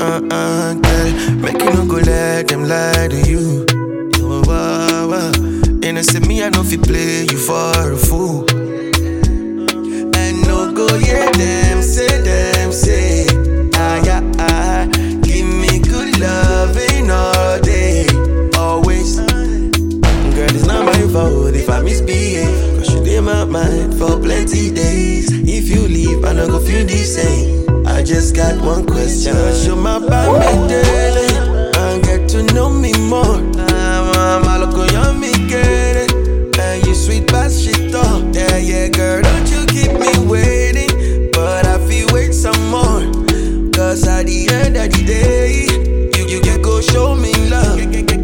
Girl, make you no go let them lie to you. And I say me, I know if you play you for a fool. And no go, yeah, them say, give me good loving all day, always. Girl, it's not my fault if I misbehave, cause you in my mind for plenty days. If you leave, I don't go feel the same. I just got one question. Show my baby daily and get to know me more. I'm look on me get it, and you sweet past shit up. Yeah, girl, don't you keep me waiting, but I feel wait some more. Cause at the end of the day, you go show me love.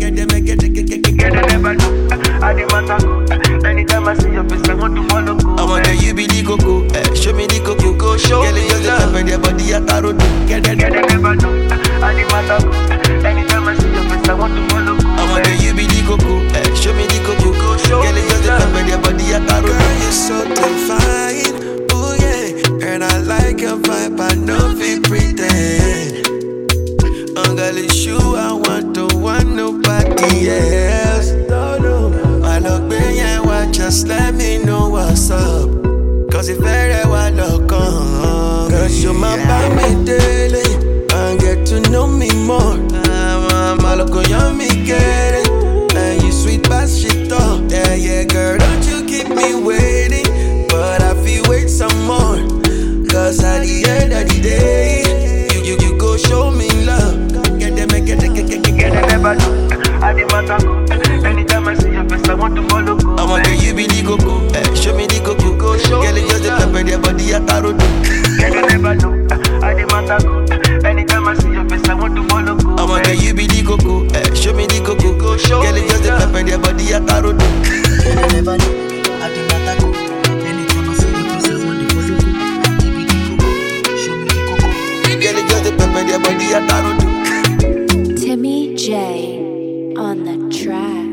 Anytime I see your face, I want to follow. I want that you be the coco, show me the coco, go show me love. Girl, your body a taro do. Get it, never do. Anytime I see your face, I want to follow. I want that you be the coco, show me the coco, go show me love. Girl, your body a taro do. Girl, you're so divine, oh yeah. And I like your vibe, I know if you pretend. Girl, it's you I want, don't want nobody else. I look behind, just let me know what's up. Cause it's very well look on. Cause you're my baby daily and get to know me more. I look on me get it, and you sweet past shit up. Yeah, girl, don't you keep me waiting, but I feel wait some more. Cause at the end of the day, you go show me love. Get it, never do. Anytime I see your face, I want to follow. I want that you be the coco, show me the coco, go show. Girl, it's just the pepper, their body a taro do. Get it, never do. Anytime I see your face, I want to follow. I want that you be the coco, show me the coco, go show. Girl, it's just the pepper, their body a taro do. Get it, never do. Anytime I see your face, I want to follow. Give me the coco, show me the coco. Girl, it's just the pepper, their body a taro do. Timmy J on the track.